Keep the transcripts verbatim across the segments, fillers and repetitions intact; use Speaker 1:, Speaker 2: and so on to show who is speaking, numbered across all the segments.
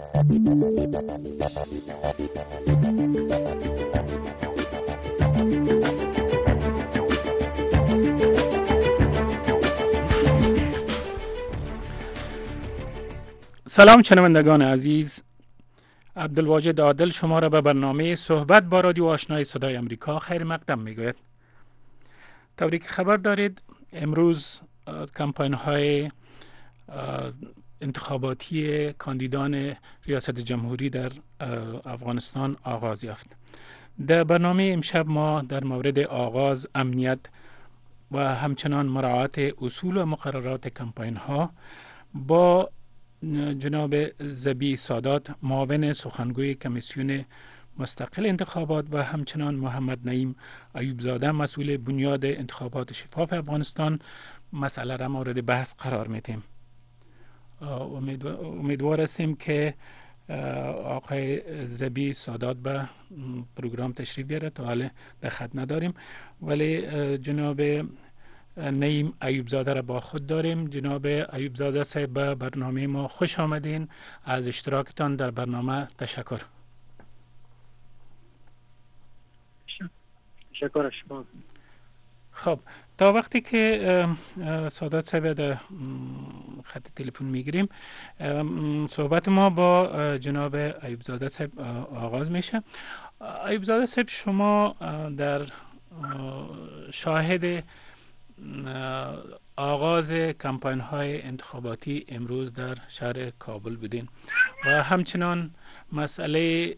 Speaker 1: سلام شنوندگان عزیز، عبدالواجد عادل شما را به برنامه صحبت با رادیو آشنای صدای امریکا خیر مقدم میگوید. طوری که خبر دارید امروز کمپاین های انتخاباتی کاندیدان ریاست جمهوری در افغانستان آغاز یافت. در برنامه امشب ما در مورد آغاز، امنیت و همچنان مراعات اصول و مقررات کمپاین ها با جناب زبی سادات، معاون سخنگوی کمیسیون مستقل انتخابات و همچنان محمد نعیم ایوبزاده، مسئول بنیاد انتخابات شفاف افغانستان، مسئله را مورد بحث قرار میدیم. امیدوار هستیم که آقای زبی سادات به پروگرام تشریف بیاره. تا حالا در خط نداریم، ولی جناب نعیم ایوبزاده را با خود داریم. جناب ایوبزاده صاحب، به برنامه ما خوش آمدین. از اشتراکتان در برنامه تشکر.
Speaker 2: تشکر شما.
Speaker 1: خب، تا وقتی که سادات صاحب در خط تلفن میگیریم، صحبت ما با جناب ایوبزاده صاحب آغاز میشه. ایوبزاده صاحب، شما در شاهد آغاز کمپاین های انتخاباتی امروز در شهر کابل بودین و همچنان مسئله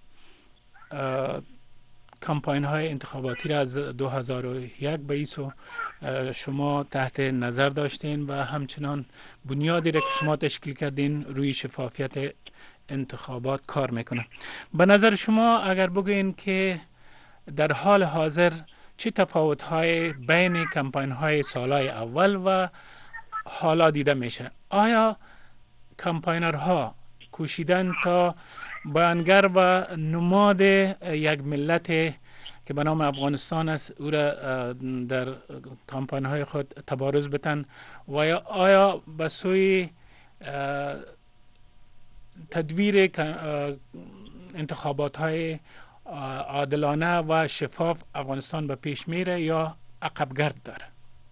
Speaker 1: کمپاین های انتخاباتی را از دو هزار و یک به ایسو شما تحت نظر داشتین و همچنان بنیادی را که شما تشکیل کردین روی شفافیت انتخابات کار میکنه. به نظر شما اگر بگوین که در حال حاضر چه تفاوت‌های بین کمپاین‌های سالهای اول و حالا دیده میشه؟ آیا کمپاینرها کوشیدن تا بیانگر و نماد یک ملت که به نام افغانستان است او را در کمپاین‌های خود تبارز بتن و آیا به سوی تدویر انتخابات‌های عادلانه و شفاف افغانستان به پیش میره یا عقب گرد داره؟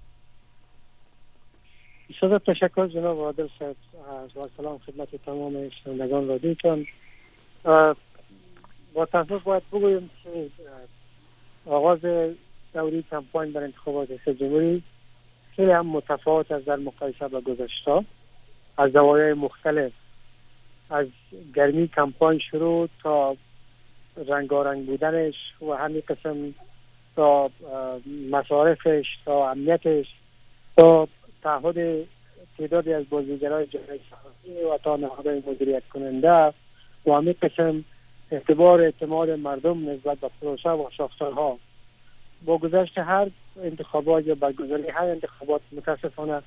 Speaker 2: بسیار تشکر جناب عادل صاحب. و سلام خدمت تمام شنوندگان رادیوتان. با تاسف باید بگویم که آغاز دوره کمپاین در انتخابات ریاست جمهوری خیلی هم متفاوت است در مقایسه با گذشته. از زوایای مختلف، از گرمی کمپاین شروع تا رنگارنگ بودنش و همین قسم تا مصارفش تا امنیتش تا تعهد تعدادی از بازیگرای جامعه شهری و تا نهادهای مدیریت کننده و همین قسم اعتبار اعتماد مردم نسبت به پروسه و ساختارها. با گذشت هر انتخابات یا برگزاری هر انتخابات متاسفانه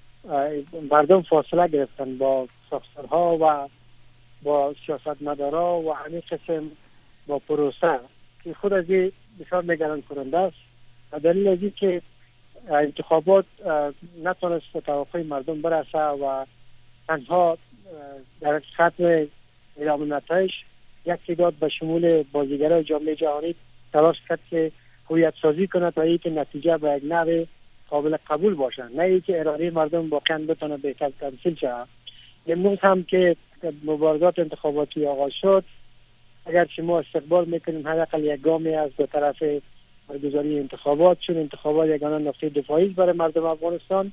Speaker 2: مردم فاصله گرفتن با ساختارها و با سیاستمدارا و همین قسم با پروسه که خود از این بسیار نگران کننده است. دلیل از این که انتخابات نتونست به توقع مردم برسه و تنها در ختم اعلام نتایج یک تعداد به شمول بازیگرای جامعه جهانی تلاش کرد که هویت سازی کنه تا اینکه نتیجه به یک نحو قابل قبول باشه، نه اینکه اراده مردم واقعا بتونه بهتر تمثیل شه. امروز هم که مبارزات انتخاباتی آغاز شد، اگر شما استقبال میکنیم حداقل یک گامی از دو طرف برگزاری انتخابات، چون انتخابات یگانه نقطه دفاعی است برای مردم افغانستان،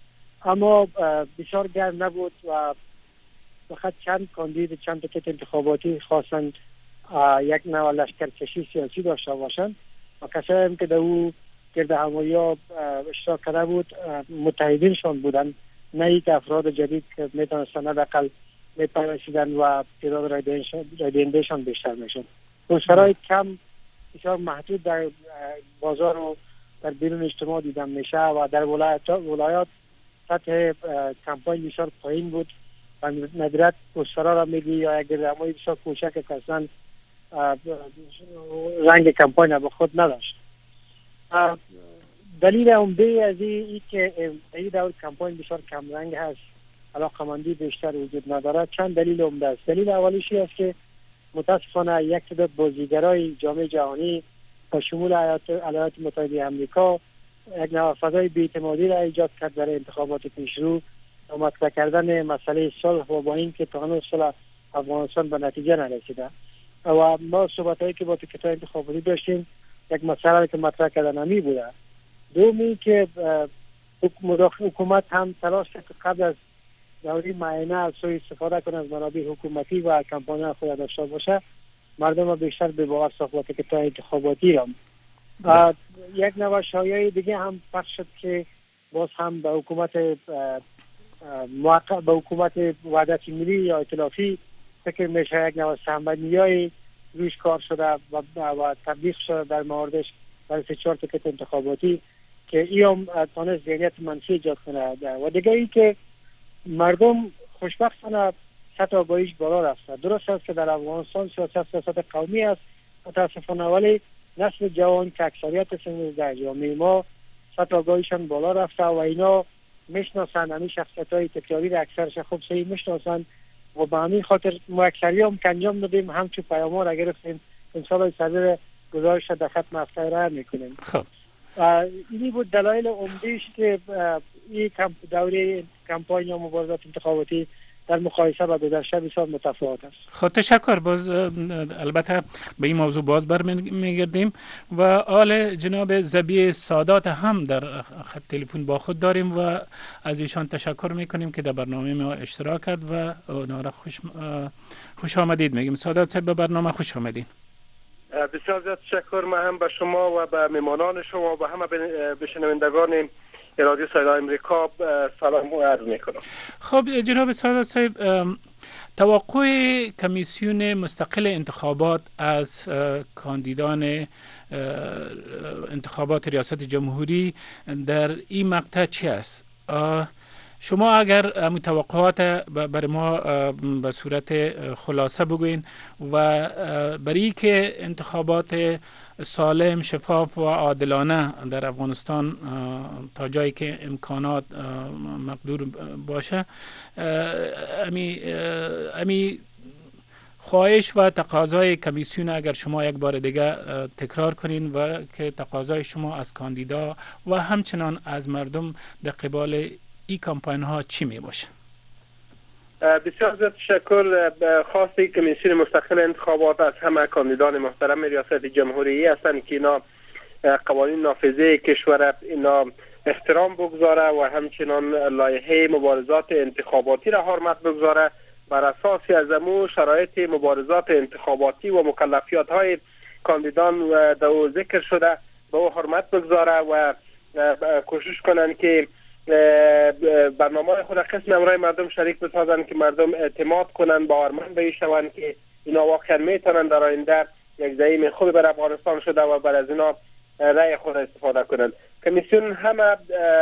Speaker 2: اما بسیار گرم نبود و فقط چند کاندید چند تکت انتخاباتی خواستند یک نوع لشکرکشی سیاسی داشته باشند و کسایی هم که در او گرد همایی اشتراک کرده بود متحدینشان بودند، نه اینکه افراد جدید که میتونستن حداقل میپیوستیدن و تعداد رایدهندهشان بیشتر میشد. شرایط کم بسیار محدود در بازار و در بیرون اجتماع دیدن میشه و در ولایت ولایات سطح کمپاین بسیار پایین بود و ندرت پوسترها را میدی یا یک گردهمایی بسیار کوچک که اصلا رنگ کمپاین را به خود نداشت. دلیل عمده از این که این دور کمپاین بسیار کم رنگ هست علاقمندی بیشتر وجود ندارد. چند دلیل عمده است. دلیل اولیشی است که متاسفانه یک تعداد بازیگرای جام جهانی با شمول ایالات متحده آمریکا یک نوع فضای بی‌اعتمادی را ایجاد کرد برای انتخابات پیشرو و مطرح کردن مسئله صلح و با اینکه تا هنوز صلح افغانستان به نتیجه نرسیده و ما صحبتایی که با تکتای انتخاباتی داشتیم یک مسئله که مطرح کردن نمی بوده. دومی که حکومت هم تلاش کرد قبل از دوره معینه از سوی استفاده کنه از منابع حکومتی و کمپانی خود داشته باشه، مردم بیشتر به باور ساخت تکتای انتخاباتی را. یک نوع شایعه دیگه هم پخش شد که باز هم به حکومت موقع به حکومت وحدت ملی یا ائتلافی فکر میشه یک نوع سهمبندی‌های روش کار شده و, و تبلیغ شده در موردش برای سه چهار تکت انتخاباتی که این هم تانست ذهنیت منفی ایجاد کنه. و دیگه ای که مردم خوشبختانه سطح آگاهیش بالا رفته. درست است که در افغانستان سیاست سیاست قومی است متاسفانه، ولی نسل جوان که اکثریت سن در جامعه ما سطح آگاهیشان بالا رفته و اینا میشناسن همین شخصیت‌های تکراری را اکثرش خوب صحیح میشناسن و به همین خاطر ما اکثری هم که انجام دادیم همچون پیام‌ها را گرفتیم انشاءالله صدر گزارش در ختم هفته را میکنیم.
Speaker 1: خب
Speaker 2: اینی بود دلایل عمده‌اش که این دوره کمپاین یا مبارزات انتخاباتی در مقایسه با گذشته بسیار متفاوت است.
Speaker 1: خب تشکر. باز البته به این موضوع باز برمیگردیم و آل جناب زبی سادات هم در خط تلفن با خود داریم و از ایشان تشکر میکنیم که در برنامه ما اشتراک کرد و اونا خوش خوش آمدید میگیم. سادات صاحب به برنامه خوش آمدید.
Speaker 3: بسیار زیاد تشکر. من هم به شما و به میمانان شما و همه به شنوندگان رادیو صدای امریکا سلام و عرض میکنم.
Speaker 1: خب جناب سادات صاحب، توقع کمیسیون مستقل انتخابات از کاندیدان انتخابات ریاست جمهوری در این مقطع چی است؟ شما اگر توقعات برای ما به صورت خلاصه بگوین و برای که انتخابات سالم، شفاف و عادلانه در افغانستان تا جایی که امکانات مقدور باشه، امی امی خواهش و تقاضای کمیسیون اگر شما یک بار دیگه تکرار کنین و که تقاضای شما از کاندیدا و همچنان از مردم در قبال این کمپاین ها چی می باشه؟
Speaker 3: بسیار زیاد تشکر. خواسته کمیسیون مستقل انتخابات از همه کاندیدان محترم ریاست جمهوری هستند که اینا قوانین نافذه کشور اینا احترام بگذاره و همچنان لایحه مبارزات انتخاباتی را حرمت بگذاره، بر اساس از امو شرایط مبارزات انتخاباتی و مکلفیات های کاندیدان دو ذکر شده به او حرمت بگذاره و کوشش کنن که برنامه خود قسم امرای مردم شریک بسازن که مردم اعتماد کنن، باورمند بشوند که اینا واقعا میتونن در آینده یک زعیم خوب بر افغانستان شده و بر از اینا رأی خود استفاده کنن. کمیسیون همه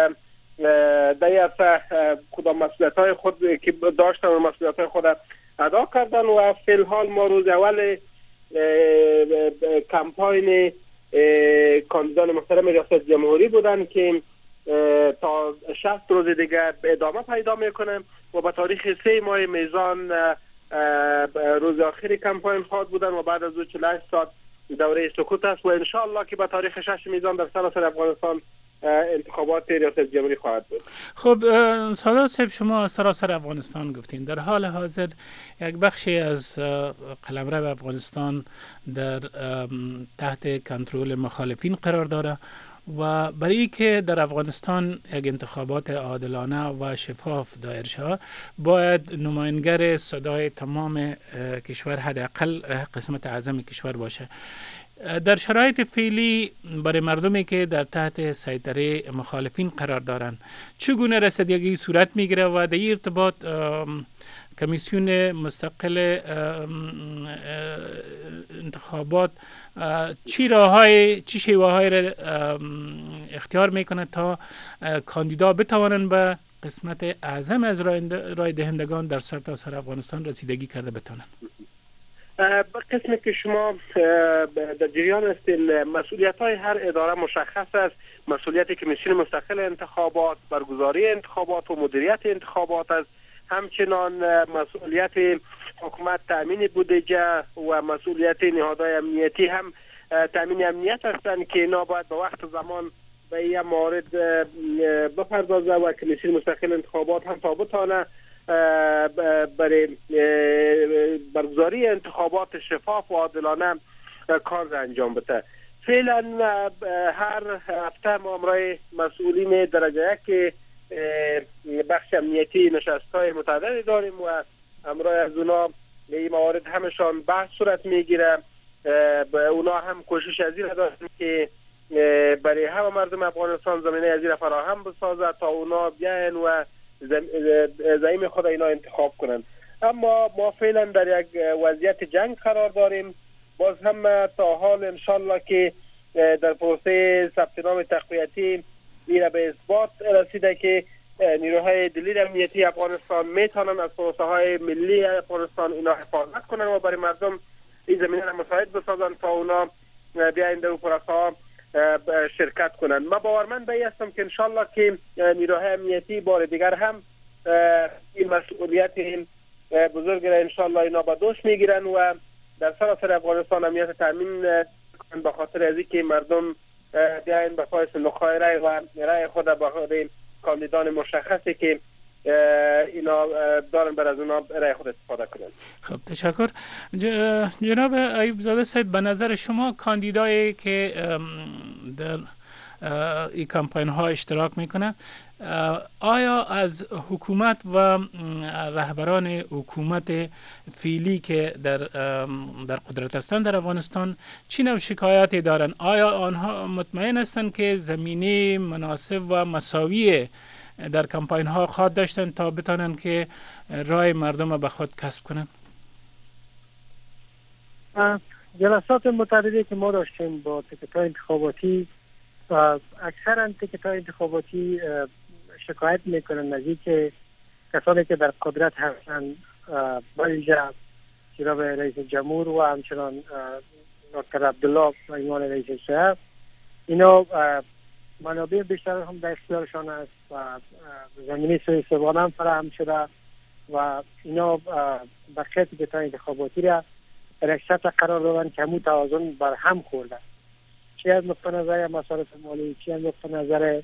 Speaker 3: در کدام مسئولیت های خود که داشتن و مسئولیت های خود ادا کردن و فی الحال ما روز اول کمپاین کاندیدان محترم ریاست جمهوری بودن که تا شصت روز دیگه ادامه پیدا میکنه و به تاریخ سه ماه میزان روز آخری کمپاین خواهد بودن و بعد از او چهل و هشت ساعت دوره سکوت است و انشاءالله که به تاریخ شش میزان در سراسر افغانستان انتخابات ریاست جمهوری خواهد بود.
Speaker 1: خب سادات صاحب، شما سراسر افغانستان گفتین. در حال حاضر یک بخشی از قلمرو افغانستان در تحت کنترل مخالفین قرار داره و برای که در افغانستان یک انتخابات عادلانه و شفاف دایر شود باید نماینگر صدای تمام کشور، حداقل قسمت اعظم کشور باشه. در شرایط فعلی برای مردمی که در تحت سیطره مخالفین قرار دارند چگونه رسیدگی صورت میگیره و در این ارتباط کمیسیون مستقل انتخابات چی راههای چی شیوه‌های را اختیار میکنه تا کاندیدا بتوانند به قسمت اعظم از رای دهندگان در سرتاسر افغانستان رسیدگی کرده بتوانند؟
Speaker 3: قسمی که شما در جریان هستین، مسئولیت های هر اداره مشخص است. مسئولیت کمیسیون مستقل انتخابات برگزاری انتخابات و مدیریت انتخابات است همچنان مسئولیت حکومت تامین بودجه و مسئولیت نهادهای امنیتی هم تامین امنیت هستند که اینا باید به وقت زمان به این مورد بپردازه و کمیسیون مستقل انتخابات هم تا بتانه برای برگزاری انتخابات شفاف و عادلانه کار را انجام بده. فعلا هر هفته ما امرای مسئولین درجه یک بخش امنیتی نشست‌های متعددی داریم و امرای از اونا این موارد همشان بحث صورت میگیره. اونا هم کوشش از این دارن که برای همه مردم افغانستان زمینه از این فراهم بسازه تا اونا بیاین و زعیم خود اینا انتخاب کنن. اما ما فعلا در یک وضعیت جنگ قرار داریم. باز هم تا حال انشالله که در پروسه ثبت نام تقویتی این به اثبات رسیده که نیروهای دلیر امنیتی افغانستان میتونن از پروسه های ملی افغانستان اینا حفاظت کنن و برای مردم این زمینه را مساعد بسازن تا اونا بیاین در پروسه ها شرکت کنن. ما باورمند به این هستم که انشالله که نیروهای امنیتی بار دیگر هم این مسئولیت بزرگ را انشالله اینا به دوش میگیرن و در سراسر افغانستان امنیت تامین کنن به خاطر از اینکه مردم بیاین به پای صندوق‌های رای و رای خود به خاطر کاندیدان مشخصی که اینا دارن بر از اونا رای خود استفاده کنن.
Speaker 1: خب تشکر. جناب ایوب زاده صاحب، به نظر شما کاندیدایی که در این کمپین ها اشتراک میکنه آیا از حکومت و رهبران حکومت فعلی که در در قدرت هستند در افغانستان چی نوع شکایتی دارن؟ آیا آنها مطمئن هستند که زمینه مناسب و مساوی در کمپین ها خواهد داشتن تا بتانن که رای مردم به خود کسب کنن؟
Speaker 2: جلسات متعددی که ما داشتیم با تکت‌های انتخاباتی اکثرا تکت‌های انتخاباتی شکایت میکنن از اینکه کسانی که در قدرت هستند بایجه جناب رئیس جمهور و همچنان دکتر عبدالله به عنوان رئیس شهر اینا منابع بیشتر هم در اختیارشان است و زمینه سوء استفاده هم فراهم شده و اینا بقیه تکت‌های انتخاباتی را در یک سطح قرار دادن که همون توازن بر هم خورده، چی از نقطه نظر مصارف مالی، چی از نقطه نظر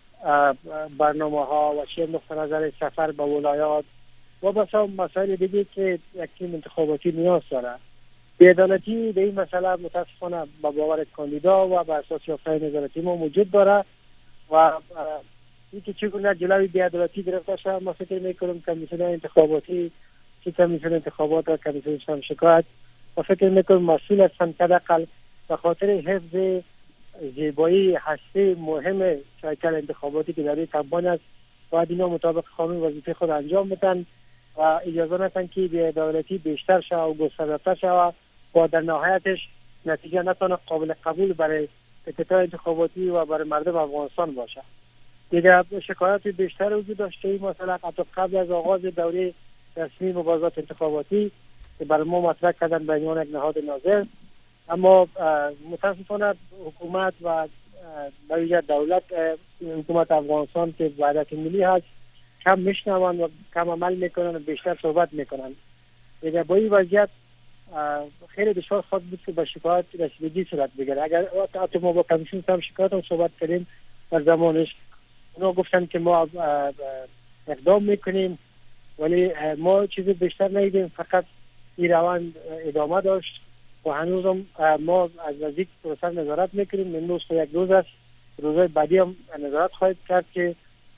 Speaker 2: برنامه ها و چی از نقطه نظر سفر به ولایات و بسا مسائل دیگه که یک تیم انتخاباتی نیاز داره. بی‌عدالتی به این مسئله متاسفانه با باور کاندیدا و به اساس یافته‌های نظارتی ما موجود داره و اینکه چگونه جلوی بی‌عدالتی گرفته شود ما فکر میکنم کمیسیون انتخاباتی که کمیسیون انتخابات و کمیسیون شکایت و فکر میکنم مسئول هستند که حداقل به خاطر حفظ زیبایی هسته مهم شرکت انتخاباتی که در این کمپاین است باید اینا مطابق قانون وظیفه خود انجام بدن و اجازه ندن که بی‌عدالتی بیشتر شود و گسترده‌تر شود و در نهایتش نتیجه نتونه قابل قبول برای تکت‌های انتخاباتی و برای مردم افغانستان باشه. دیگه شکایات بیشتر وجود داشته این مسئله حتی قبل از آغاز دوره رسمی مبارزات انتخاباتی که برای ما مطرح کردن به عنوان یک نهاد ناظر، اما متاسفانه حکومت و باید دولت حکومت افغانستان که وحدت ملی هست کم میشنون و کم عمل میکنن و بیشتر صحبت میکنن. دیگه با این وضعیت خیلی دشوار خواهد بود که به شکایت رسیدگی صورت بگیره. اگر حتی ما با کمیسیون هم شکایت هم صحبت کردیم در زمانش اونا گفتن که ما اقدام میکنیم ولی ما چیزی بیشتر ندیدیم، فقط این روند ادامه داشت و هنوز هم ما از نزدیک پروسه نظارت میکنیم. امروز یک روز است، روزهای بعدی هم نظارت خواهد کرد که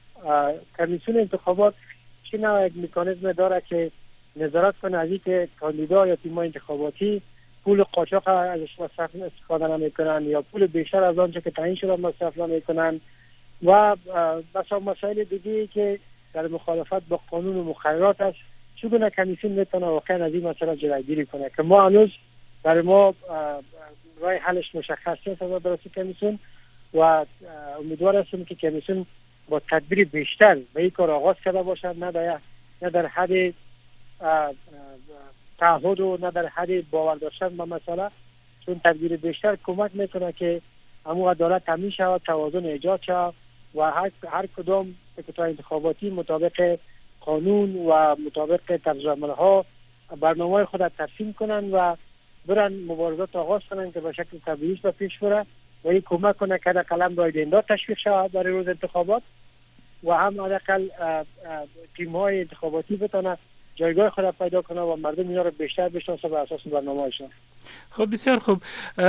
Speaker 2: کمیسیون انتخابات چه نوع یک مکانیزم داره که نظارت کنه از اینکه کاندیدا یا تیم انتخاباتی پول قاچاق ازش مصرف استفاده نمیکنن یا پول بیشتر از آنچه که تعیین شده مصرف نمیکنن و بسا مسائل دیگه که در مخالفت با قانون و مقررات است. چگونه کمیسیون میتونه واقعا از این مسئله جلوگیری کنه که ما هنوز برای ما راه حلش مشخص نیست از بررسی کمیسیون و امیدوار هستیم که کمیسیون با تدبیر بیشتر به این کار آغاز کرده باشد، نه در نه در حد تعهد و نه در حد باور داشتن به مسئله، چون تدبیر بیشتر کمک میکنه که همون عدالت تامین شود، توازن ایجاد شود و هر هر کدام تکت‌های انتخاباتی مطابق قانون و مطابق طرزالعمل‌ها برنامه خود ترسیم کنن و برن مبارزات آغاز کنن که به شکل طبیعی به پیش بره و این کمک کنه که حداقل رایدنده تشویق شود برای روز انتخابات و هم حداقل تیم‌های انتخاباتی بتونه جایگاه خود پیدا کنه و مردم اینا رو بیشتر بشناسه بر اساس برنامه‌هاشون.
Speaker 1: خب بسیار خوب.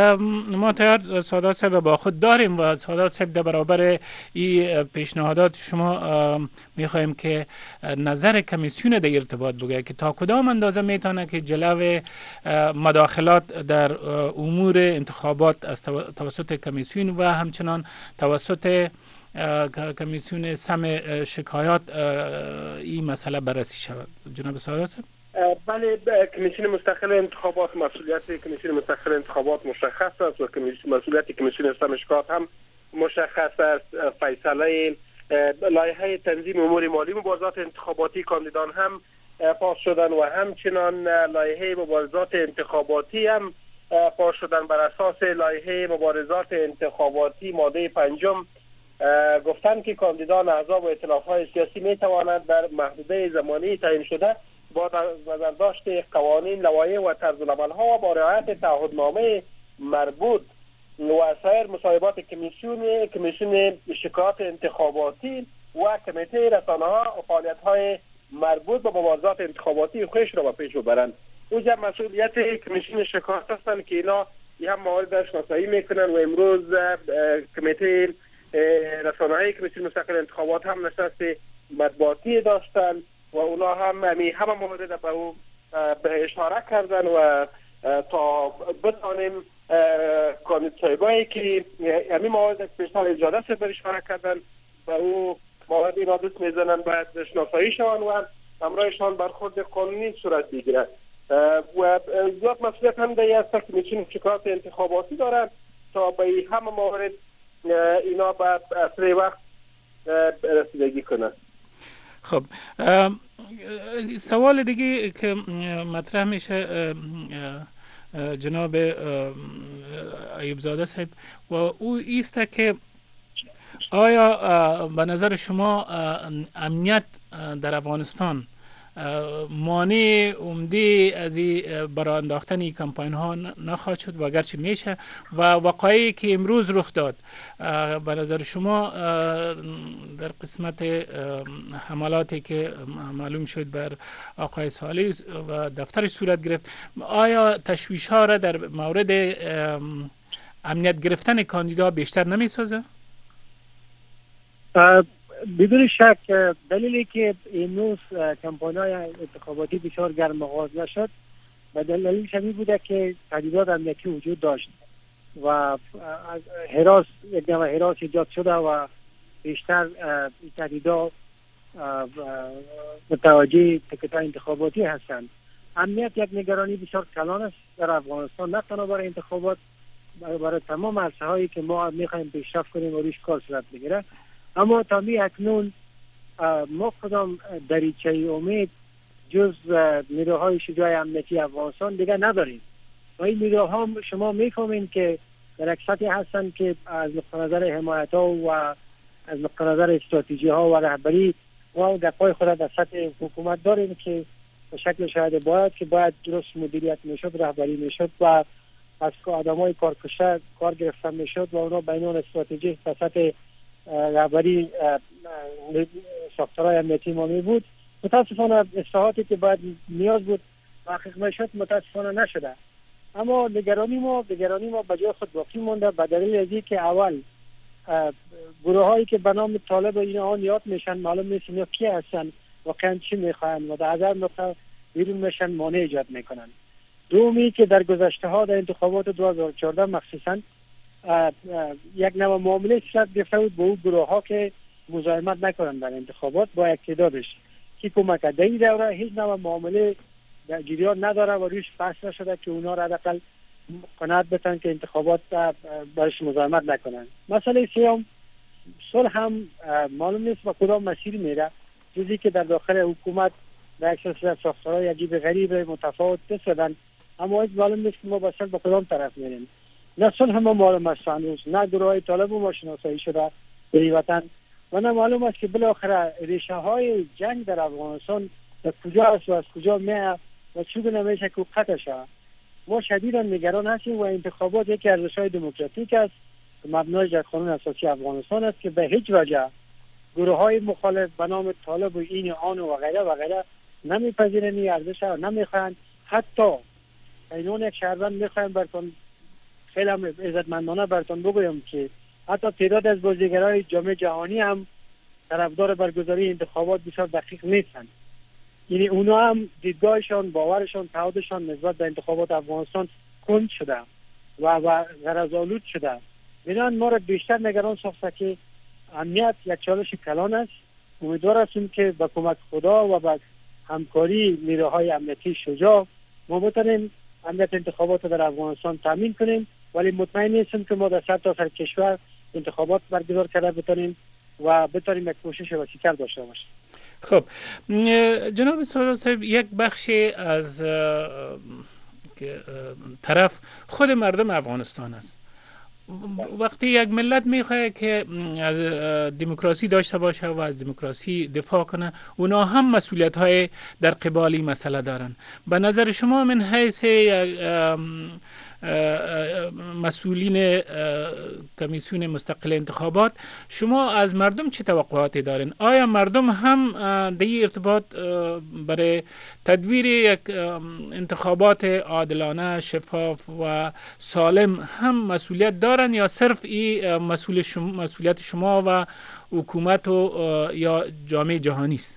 Speaker 1: ما تیار سادات صاحب با خود داریم و سادات صاحب در برابر این پیشنهادات شما میخوایم که نظر کمیسیون در ارتباط بگه که تا کدام اندازه میتونه که جلو مداخلات در امور انتخابات از توسط کمیسیون و همچنان توسط کمیسیون سم شکایات این مسئله بررسی شود. جناب سادات صاحب.
Speaker 3: بله، کمیسیون مستقل انتخابات مسئولیت کمیسیون مستقل انتخابات مشخص است و مسئولیت کمیسیون سم شکایات هم مشخص است. فیصله لایحه تنظیم امور مالی مبارزات انتخاباتی کاندیدان هم پاس شدن و همچنان لایحه مبارزات انتخاباتی هم پاس شدن. بر اساس لایحه مبارزات انتخاباتی ماده پنجم گفتن که کاندیدان احزاب و ائتلاف‌های سیاسی می توانند در محدوده زمانی تعیین شده با نظر داشت قوانین، لوایح و طرزالعمل‌ها و با رعایت تعهدنامه مربوط و سایر مصوبات کمیسیون کمیسیون شکایات انتخاباتی و کمیته رسانه‌ها و فعالیت‌های مربوط به مبارزات انتخاباتی خودش را به پیش ببرند. اونجا مسئولیت کمیسیون شکایات هستند که اینا هم موارد شناسایی میکنن و امروز کمیته رسانه‌های کمیسیون مستقل انتخابات هم نشست مطبوعاتی داشتن و اونا هم همین همه موارد به او به اشاره کردن و تا بتانیم کاندید صاحبایی که همین موارد بیشتر اجازه است به اشاره کردن و او موارد اینا دست میزنن باید شناسایی شوند و همراهشان برخورد قانونی صورت بگیرد و زیاد مسئولیت هم دیگه است که میتونیم شکایات انتخاباتی دارن تا به همه موارد اینا باید اصلی وقت رسیدگی کنن.
Speaker 1: خب سوال دیگه که مطرح میشه جناب ایوب زاده صاحب و او ایست که آیا به نظر شما امنیت در افغانستان مانع عمده از برای انداختن این کمپاین ها نخواهد شد و اگرچه میشه و وقایعی که امروز رخ داد به نظر شما در قسمت حملاتی که معلوم شد بر آقای صالح و دفترش صورت گرفت، آیا تشویش ها را در مورد امنیت گرفتن کاندیدا بیشتر نمی سازه؟
Speaker 2: بدون شک دلیلی که امروز کمپانی‌های انتخاباتی بسیار گرم آغاز نشد و دلیلش همین بوده که تهدیدات امنیتی وجود داشت و هراس یک نوع هراس ایجاد شده و بیشتر تهدیدات متوجه تکت‌های انتخاباتی هستند. امنیت یک نگرانی بسیار کلان است در افغانستان، نه تنها برای انتخابات، برای تمام عرصه هایی که ما میخوایم پیشرفت کنیم و روش کار صورت بگیره. اما تا می اکنون ما کدام دریچه امید جز نیروهای شجاع امنیتی افغانستان دیگه نداریم و این نیروها شما میفهمین که در یک سطحی هستن که از نقطه نظر حمایت ها و از نقطه نظر استراتژی ها و رهبری ما در پای خود در سطح حکومت داریم که به شکل شاید باید که باید درست مدیریت میشد، رهبری میشد و از آدمای کارکشه کار گرفته میشد و اونا بینون استراتژی در سطح رهبری ساختارهای امنیتی ما می بود. متاسفانه اصلاحاتی که باید نیاز بود تحقیق میشد متاسفانه نشده. اما نگرانی ما نگرانی ما به جای خود باقی مونده به دلیل از اینکه اول گروه هایی که به نام طالب اینها یاد میشن معلوم نیست اینا کی هستن، واقعا چی میخواین و در هزار نقطه بیرون میشن مانع ایجاد میکنن. دومی که در گذشته ها در انتخابات دو هزار و چهارده مخصوصا یک نوع معامله صورت گرفته بود با اون گروه ها که مزاحمت نکنند در انتخابات با اقتدارش که کمک در این دوره هیچ نوع معامله در جریان نداره و روش بحث نشده که اونا را حداقل قناعت بتن که انتخابات برش مزاحمت نکنند. مسئله سوم صلح هم معلوم نیست با کدام مسیر میره، چیزی که در داخل حکومت در اکثر ساختارهای عجیب غریب متفاوت دادن، اما هیچ معلوم نیست که ما بسیار با کدام طرف میریم. نه صلح ما معلوم است هنوز، نه گروه های طالب ما شناسایی شده در وطن و نه معلوم است که بالاخره ریشه های جنگ در افغانستان در کجا است و از کجا میاد و چگونه میشه که قطع شود. ما شدیدا نگران هستیم و انتخابات یکی از ارزش‌های دموکراتیک است که مبنای در قانون اساسی افغانستان است که به هیچ وجه گروه های مخالف به نام طالب و این آن و غیره و غیره نمیپذیرند این ارزش را، نمیخواهند. حتی اینون یک شهروند میخوایم براتون خیلی هم عزتمندانه براتون بگویم که حتی تعداد از بازیگرای جام جهانی هم طرفدار برگزاری انتخابات بسیار دقیق نیستند. یعنی اونا هم دیدگاهشان، باورشان، تعهدشان نسبت به انتخابات افغانستان کند شده و و غرض‌آلود شده. بنابراین ما را بیشتر نگران ساخته که امنیت یک چالش کلان است. امیدوار هستیم که با کمک خدا و با همکاری نیروهای امنیتی شجاع ما بتونیم امنیت انتخابات در افغانستان تامین کنیم، ولی مطمئن نیستیم که ما در سر تا سر کشور انتخابات برگزار کرده بتونیم و بتونیم یک کوشش وسیع‌تر داشته باشیم.
Speaker 1: خب جناب سادات صاحب، یک بخشی از طرف خود مردم افغانستان است. وقتی یک ملت میخواه که از دموکراسی داشته باشه و از دموکراسی دفاع کنه، اونا هم مسئولیت های در قبال این مسئله دارن. به نظر شما من حیث مسئولین کمیسیون مستقل انتخابات، شما از مردم چه توقعاتی دارین؟ آیا مردم هم در این ارتباط برای تدویر یک انتخابات عادلانه، شفاف و سالم هم مسئولیت دارن، یا صرف این مسئول شما، مسئولیت شما و حکومت و یا جامعه جهانی است؟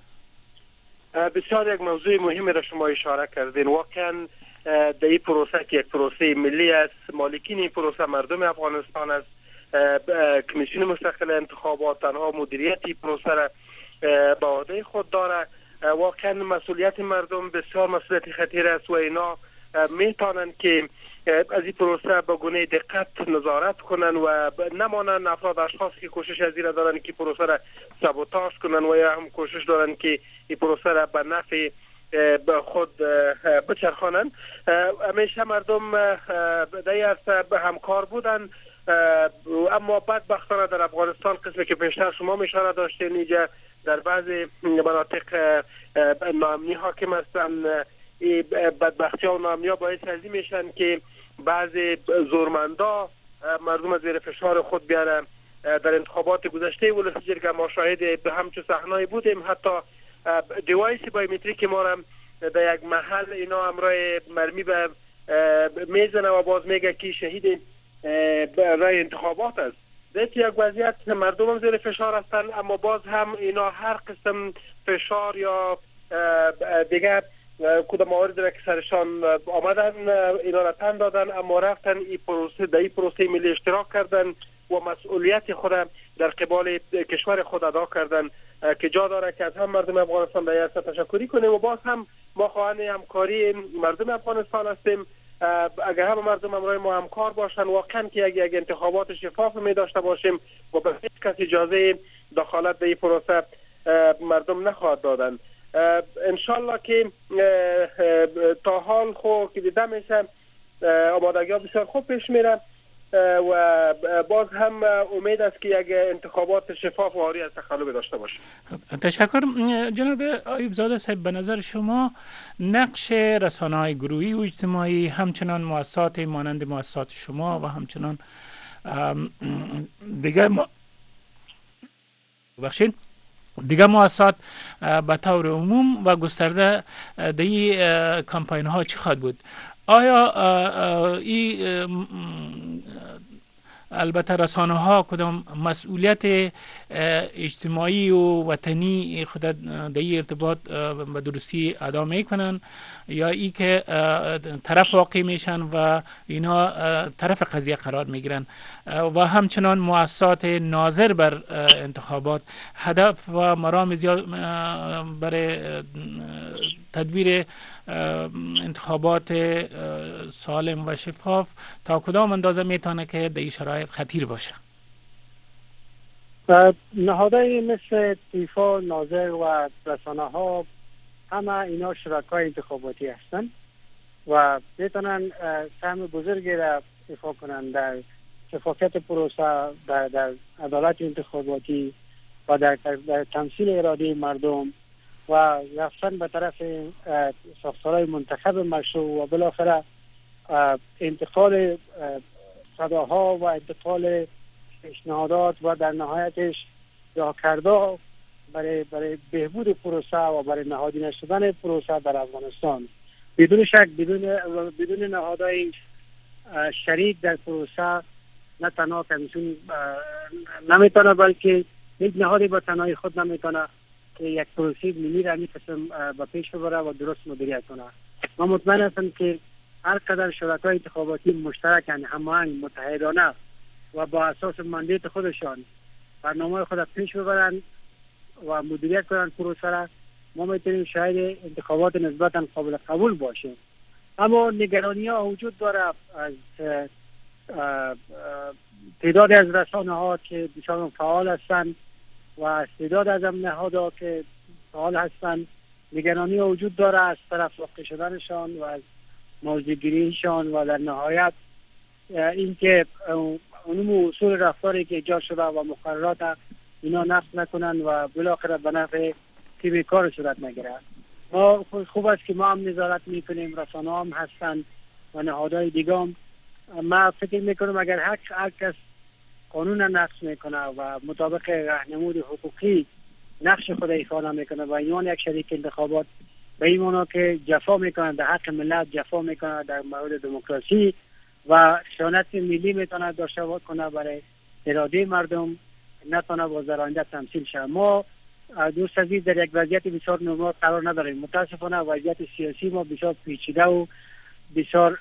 Speaker 3: بسیار یک موضوع مهمی را شما اشاره کردین. واقعا در این پروسه که یک پروسه ملی است، مالکین این پروسه مردم افغانستان است. کمیسیون مستقل انتخابات تنها مدیریت این پروسه را به عهده خود داره. واقعا مسئولیت مردم بسیار مسئولیت خطیر است و اینا میتونن که از این پروسه به گونه دقت نظارت کنن و نمانن افراد اشخاصی که کوشش از این دارن که پروسه را سابوتاژ کنن و یا هم کوشش دارن که این پروسه را به نفع به خود بچرخانن. همیشه مردم در این عرصه همکار بودن، اما بدبختانه در افغانستان قسمی که پیشتر شما اشاره داشتین، اینجا در بعضی مناطق ناامنی حاکم هستن. بدبختی ها و ناامنی ها باعث از این میشن که بعضی زورمندا مردم از زیر فشار خود بیاره. در انتخابات گذشته ولسی جرگه ما شاهد به همچون صحنه‌ای بودیم. حتی دیوایس بایومتریک ما را در یک محل اینا همراه مرمی به میزنه و باز میگه که شهید رای انتخابات است. در یک وضعیت مردم هم زیر فشار هستن، اما باز هم اینا هر قسم فشار یا دیگه کدام موارد را که سرشان آمدن اینا را تن دادن، اما رفتن این پروسه در این پروسه ملی اشتراک کردن و مسئولیت خود در قبال کشور خود ادا کردن که جا داره که از هم مردم افغانستان در این تشکری کنیم. و باز هم ما خواهان همکاری مردم افغانستان هستیم. اگر هم مردم همراه ما همکار باشن، واقعا که یک انتخابات شفاف می داشته باشیم و به هیچ کس اجازه دخالت در این پروسه مردم نخواهد دادن. انشالله که تا حال خو که دیده میشه آمادگی ها بسیار خوب پیش میره و باز هم امید است که یک انتخابات شفاف و عاری از تخلف داشته باشه.
Speaker 1: تشکر جناب ایوب زاده صاحب. به نظر شما نقش رسانه‌های گروهی و اجتماعی، همچنان مؤسسات مانند مؤسسات شما و همچنان دیگر ما... بخشید دیگر مؤسسات به طور عموم و گسترده در این کمپاین ها چی خواهد بود؟ آیا این البته رسانه ها کدام مسئولیت اجتماعی و وطنی خود در این ارتباط به درستی ادا میکنن، یا ای که طرف واقع میشن و اینا طرف قضیه قرار میگیرن؟ و همچنان مؤسسات ناظر بر انتخابات هدف و مرام زیاد برای تدویر انتخابات سالم و شفاف تا کدام اندازه میتونه که در این شرایط خطیر باشه؟
Speaker 2: نهادهای مثل تیفا، ناظر و رسانه ها همه اینا شرکای انتخاباتی هستند و میتونن سهم بزرگی را ایفا کنند در شفافیت پروسه، در, در عدالت انتخاباتی و در, در تمثیل اراده مردم و رفتن به طرف ساختارهای منتخب مشروع و بالاخره انتقال صداها و انتقال پیشنهادات و در نهایتش راه کرده برای برای بهبود پروسه و برای نهادی نشدن پروسه در افغانستان. بدون شک بدون بدون نهادهای شریک در پروسه نه تنها کمیسیون نمیتونه بلکه یک نهادی با تنهایی خود نمیتونه که یک پروسه ملی را می قسم به پیش ببره و درست مدیریت کنه. من مطمئن هستم که هر قدر شرکای انتخاباتی مشترکن، هماهنگ، متحدانه و با اساس مندیت خودشان برنامه خود پیش ببرن و مدیریت کنن پروسه را، ما میتونیم شاید انتخابات نسبتا قابل قبول باشه. اما نگرانی ها وجود داره از تعداد از رسانه ها که بسیار فعال هستند و از تعداد از هم نهادها که فعال هستند. نگرانی ها وجود داره از طرف واقع شدنشان و از موضوعگیریشان و در نهایت اینکه اونم اصول رفتاری که ایجاد شده و مقررات اینا نقض نکنن و بالاخره به نفع تیم کار صورت نگیره. ما خوب است که ما هم نظارت میکنیم، رسانه هم هستن و نهادهای دیگه هم. ما فکر میکنم اگر هر هر کس قانون نقض میکنه و مطابق راهنمود حقوقی نقش خود ایفا نمیکنه و ایمان یک شریک انتخابات به این معنا که جفا میکنه در حق ملت، جفا میکنه در مورد دموکراسی و خیانت ملی میتونه داشته کنه برای اراده مردم، نتونه با آینده تمثیل شه. ما دوست عزیز در یک وضعیت بسیار نرمال قرار نداریم. متاسفانه وضعیت سیاسی ما بسیار پیچیده و بسیار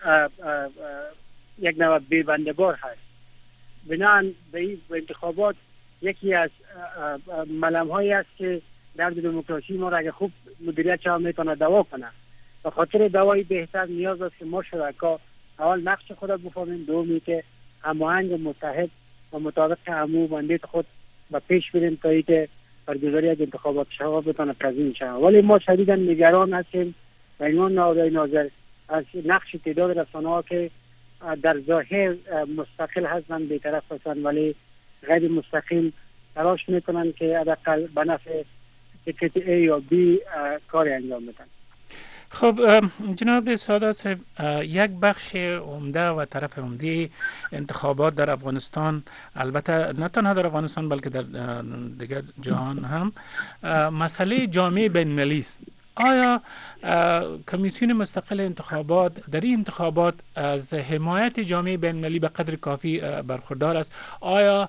Speaker 2: یک نوع بی‌بنده‌بار هست. بنابراین به انتخابات یکی از ملم هایی است که در دموکراسی ما را اگر خوب مدیریت شود میتونه دوا کنه. به خاطر دوای بهتر نیاز است که ما شرکا اول نقش خود را بفهمیم، دومی که هماهنگ و متحد و مطابق همو مندیت خود به پیش بریم تا اینکه برگزاری از انتخابات شود بتونه تضمین شود. ولی ما شدیداً نگران هستیم به عنوان نهادهای ناظر از نقش تعداد رسانه‌ها که در ظاهر مستقل هستند، بی‌طرف هستند ولی غیر مستقیم تلاش میکنن که حداقل به نفع تیکت A یا B کاری انجام بدن.
Speaker 1: خب جناب سادات صاحب، یک بخش عمده و طرف عمده انتخابات در افغانستان، البته نه تنها در افغانستان بلکه در دیگر جهان هم، مسئله جامعه بین المللی است. آیا کمیسیون مستقل انتخابات در این انتخابات از حمایت جامعه بین المللی به قدر کافی برخوردار است؟ آیا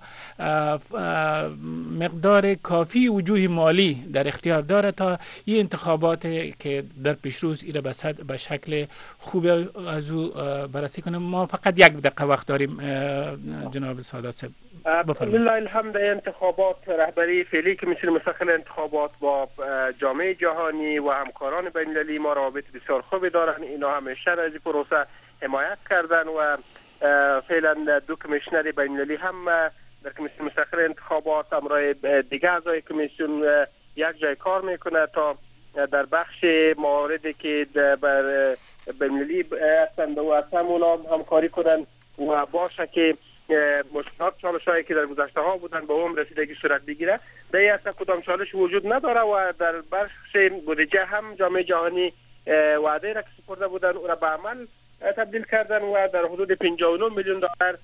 Speaker 1: مقدار کافی وجوه مالی در اختیار داره تا این انتخابات که در پیش روز ایره به شکل خوب از او بررسی کنیم؟ ما فقط یک دقیقه وقت داریم جناب سادات صاحب، بفرمایید.
Speaker 3: لله الحمد، انتخابات رهبری فعلی کمیسیون مستقل انتخابات با جامعه جهانی و همکاران بین المللی ما روابط بسیار خوبی دارن. اینا همیشه از این پروسه حمایت کردن و فعلا دو کمیشنر بین المللی هم در کمیسیون مستقل انتخابات همراه دیگه اعضای کمیسیون یک جای کار میکنه تا در بخش مواردی که بر بین المللی هستند و اونا همکاری کنن و باشه که مشکلات چالش‌هایی که در گذشته ها بودن به اون رسیدگی صورت بگیره. در این اصلا کدام چالش وجود نداره و در بخش بودجه هم جامعه جهانی وعده را که سپرده بودن او را به عمل تبدیل کردن و در حدود پنجاه و نه میلیون دلار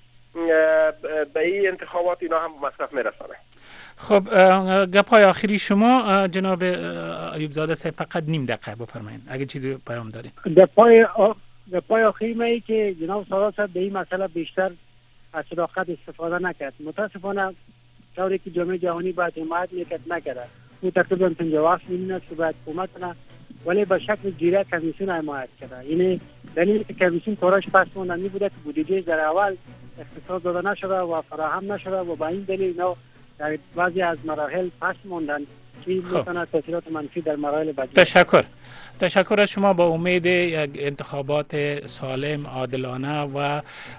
Speaker 3: به این انتخابات اینا هم مصرف میرسانه.
Speaker 1: خب گپای آخری شما جناب ایوب زاده صاحب، فقط نیم دقیقه بفرمایید اگه چیزی پیام دارین.
Speaker 2: گپای گپای آخری ما که جناب سادات صاحب به این مسئله بیشتر از صداقت استفاده نکرد. متاسفانه طوری که جامعه جهانی باید حمایت میکرد نکرد. او تقریبا پنجاه و هفت میلیون است که باید حکومت کنه ولی به شکل جیره کمیسیون حمایت کرده. یعنی دلیل که کمیسیون کاراش پس موندنی بوده که بودجه در اول اختصاص داده نشده و فراهم نشده و با این دلیل اینا در بعضی از مراحل پس موندن که میتونه تاثیرات منفی در مراحل بعدی.
Speaker 1: تشکر. تشکر از شما. با امید یک انتخابات سالم، عادلانه و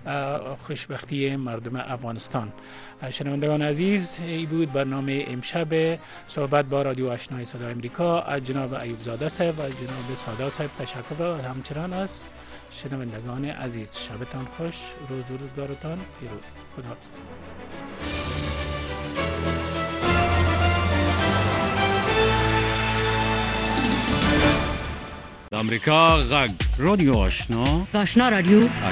Speaker 1: خوشبختی مردم افغانستان. شنوندگان عزیز، این بود برنامه امشب صحبت با رادیو آشنای صدای امریکا از جناب ایوب زاده صاحب و جناب سادات صاحب. تشکر و همچنان از شنوندگان عزیز. شبتان خوش، روز و روزگارتان پیروز. خداحافظ.
Speaker 4: امریکا غږ رادیو آشنا
Speaker 5: آشنا رادیو